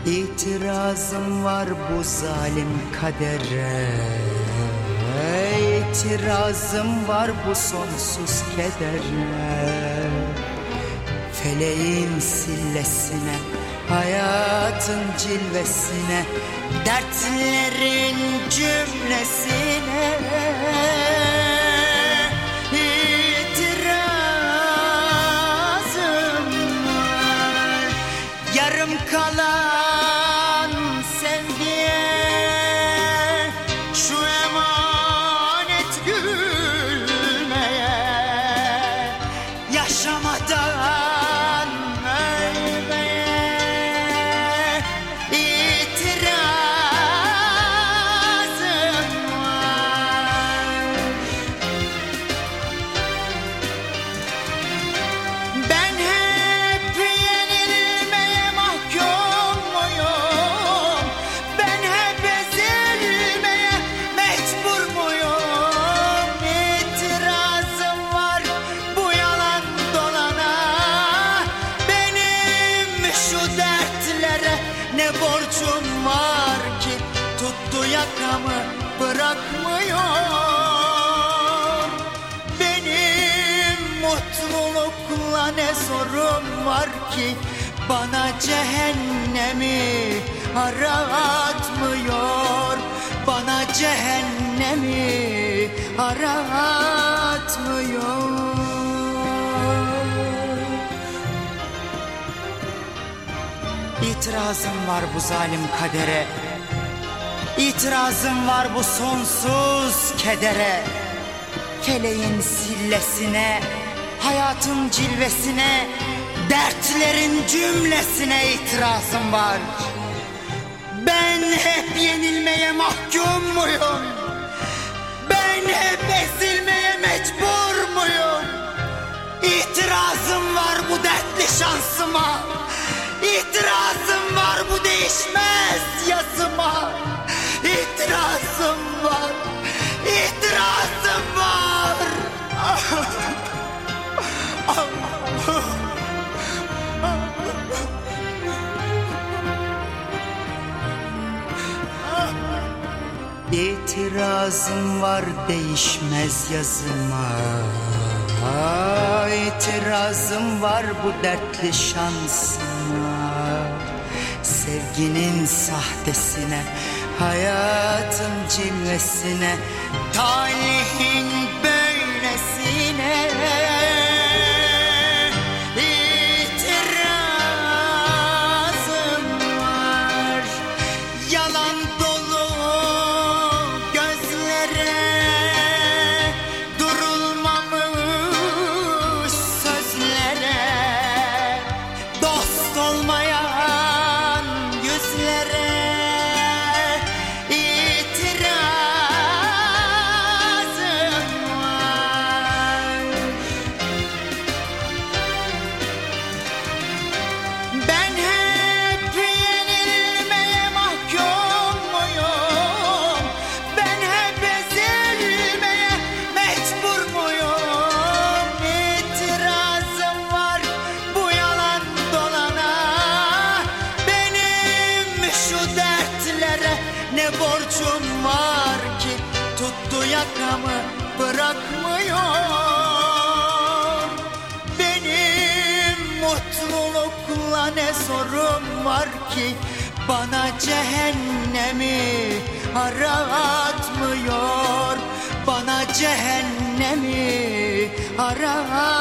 İtirazım var bu zalim kadere, İtirazım var bu sonsuz kedere. Feleğin sillesine, hayatın cilvesine, dertlerin cümlesine itirazım var. Yarım kalan sevgiye şu emanet gülmeye, yaşamadan ölmeye itirazım var. Ben hep yenilmeye mahkum muyum? Ben hep ezilmeye mecbur muyum? İtirazım var bu yalan dolana. Benim şu dertlere ne borcum var ki tuttu yakamı bırakmıyor. Benim mutlulukla ne zorum var ki bana cehennemi aratmıyor. Bana cehennemi aratmıyor. İtirazım var bu zalim kadere, İtirazım var bu sonsuz kedere. Feleğin sillesine, hayatın cilvesine, dertlerin cümlesine itirazım var. Ben hep yenilmeye mahkum muyum? Ben hep ezilmeye mecbur muyum? İtirazım var bu dertli şansıma. İtirazım var bu değişmez yazıma. İtirazım var, itirazım var. İtirazım var değişmez yazıma. İtirazım var bu dertli şansıma. Sevginin sahtesine, hayatın cilvesine, talihin böylesine itirazım var. Yalan dolu gözlere, durulmamış sözlere, dost olmayan yüzlere itirazım var. Ben hep yenilmeye mahkum muyum? Ben hep ezilmeye mecbur muyum? İtirazım var bu yalan dolana. Benim şu dertlere ne borcum var ki tuttu yakamı bırakmıyor. Benim mutlulukla ne zorum var ki bana cehennemi aratmıyor. Bana cehennemi aratmıyor.